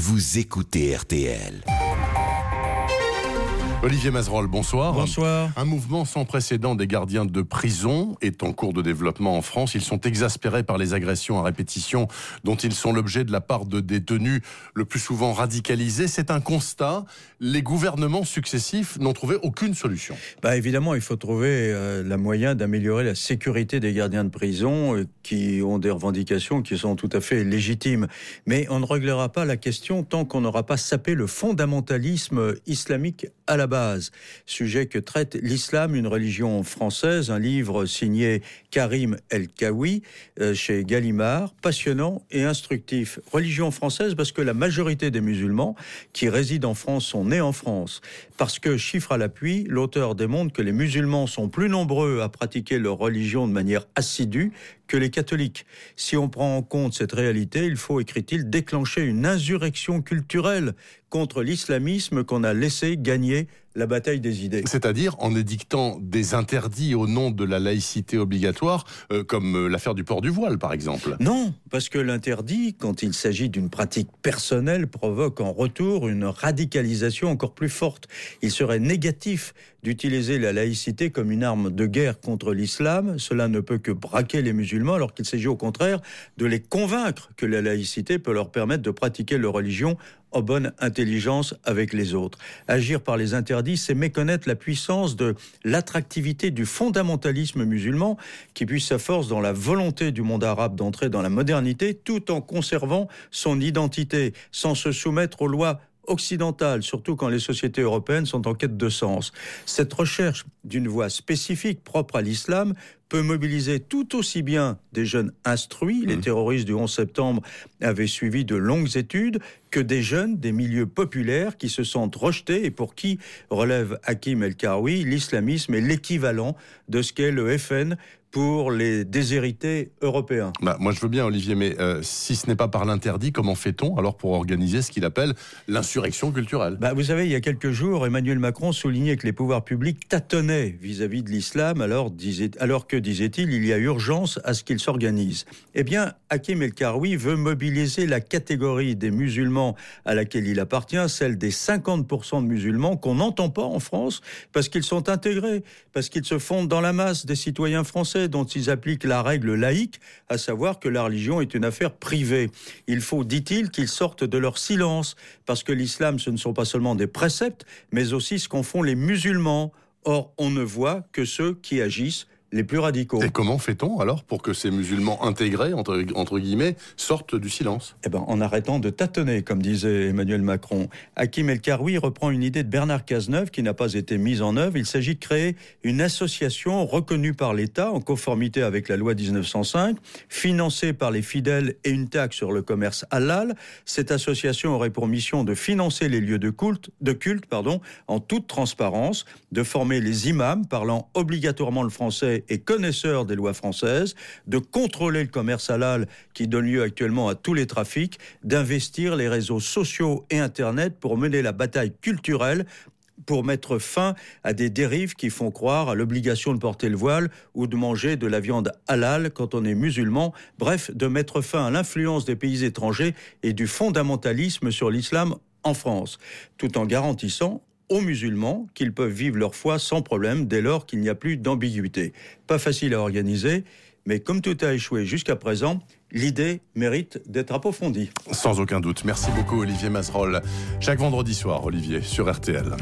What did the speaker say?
vous écoutez RTL. Olivier Mazerolle, bonsoir. Bonsoir. Un mouvement sans précédent des gardiens de prison est en cours de développement en France. Ils sont exaspérés par les agressions à répétition dont ils sont l'objet de la part de détenus le plus souvent radicalisés. C'est un constat. Les gouvernements successifs n'ont trouvé aucune solution. Évidemment, il faut trouver la moyen d'améliorer la sécurité des gardiens de prison qui ont des revendications qui sont tout à fait légitimes. Mais on ne réglera pas la question tant qu'on n'aura pas sapé le fondamentalisme islamique à la base. Sujet que traite l'islam, une religion française, un livre signé Karim El-Kaoui chez Gallimard, passionnant et instructif. Religion française parce que la majorité des musulmans qui résident en France sont nés en France. Parce que, chiffre à l'appui, l'auteur démontre que les musulmans sont plus nombreux à pratiquer leur religion de manière assidue que les catholiques. Si on prend en compte cette réalité, il faut, écrit-il, déclencher une insurrection culturelle contre l'islamisme qu'on a laissé gagner la bataille des idées. C'est-à-dire en édictant des interdits au nom de la laïcité obligatoire, comme l'affaire du port du voile, par exemple. Non, parce que l'interdit, quand il s'agit d'une pratique personnelle, provoque en retour une radicalisation encore plus forte. Il serait négatif d'utiliser la laïcité comme une arme de guerre contre l'islam. Cela ne peut que braquer les musulmans, alors qu'il s'agit au contraire de les convaincre que la laïcité peut leur permettre de pratiquer leur religion en bonne intelligence avec les autres. Agir par les interdits, c'est méconnaître la puissance de l'attractivité du fondamentalisme musulman qui puise sa force dans la volonté du monde arabe d'entrer dans la modernité tout en conservant son identité, sans se soumettre aux lois occidentale, surtout quand les sociétés européennes sont en quête de sens. Cette recherche d'une voie spécifique propre à l'islam peut mobiliser tout aussi bien des jeunes instruits, les terroristes du 11 septembre avaient suivi de longues études, que des jeunes des milieux populaires qui se sentent rejetés et pour qui, relève Hakim El-Kaoui, l'islamisme est l'équivalent de ce qu'est le FN pour les déshérités européens. Moi je veux bien, Olivier, mais si ce n'est pas par l'interdit, comment fait-on alors pour organiser ce qu'il appelle l'insurrection culturelle ? Vous savez, il y a quelques jours, Emmanuel Macron soulignait que les pouvoirs publics tâtonnaient vis-à-vis de l'islam, alors que, disait-il, il y a urgence à ce qu'il s'organise. Eh bien, Hakim El-Kaoui veut mobiliser la catégorie des musulmans à laquelle il appartient, celle des 50% de musulmans qu'on n'entend pas en France, parce qu'ils sont intégrés, parce qu'ils se fondent dans la masse des citoyens français, dont ils appliquent la règle laïque, à savoir que la religion est une affaire privée. Il faut, dit-il, qu'ils sortent de leur silence, parce que l'islam, ce ne sont pas seulement des préceptes, mais aussi ce qu'en font les musulmans. Or, on ne voit que ceux qui agissent les plus radicaux. Et comment fait-on alors pour que ces musulmans intégrés, entre guillemets, sortent du silence ? En arrêtant de tâtonner, comme disait Emmanuel Macron. Hakim El-Kaoui reprend une idée de Bernard Cazeneuve qui n'a pas été mise en œuvre. Il s'agit de créer une association reconnue par l'État en conformité avec la loi 1905, financée par les fidèles et une taxe sur le commerce halal. Cette association aurait pour mission de financer les lieux de culte, en toute transparence, de former les imams parlant obligatoirement le français et connaisseurs des lois françaises, de contrôler le commerce halal qui donne lieu actuellement à tous les trafics, d'investir les réseaux sociaux et Internet pour mener la bataille culturelle, pour mettre fin à des dérives qui font croire à l'obligation de porter le voile ou de manger de la viande halal quand on est musulman. Bref, de mettre fin à l'influence des pays étrangers et du fondamentalisme sur l'islam en France, tout en garantissant aux musulmans qu'ils peuvent vivre leur foi sans problème dès lors qu'il n'y a plus d'ambiguïté. Pas facile à organiser, mais comme tout a échoué jusqu'à présent, l'idée mérite d'être approfondie. Sans aucun doute. Merci beaucoup, Olivier Mazerolle. Chaque vendredi soir, Olivier, sur RTL.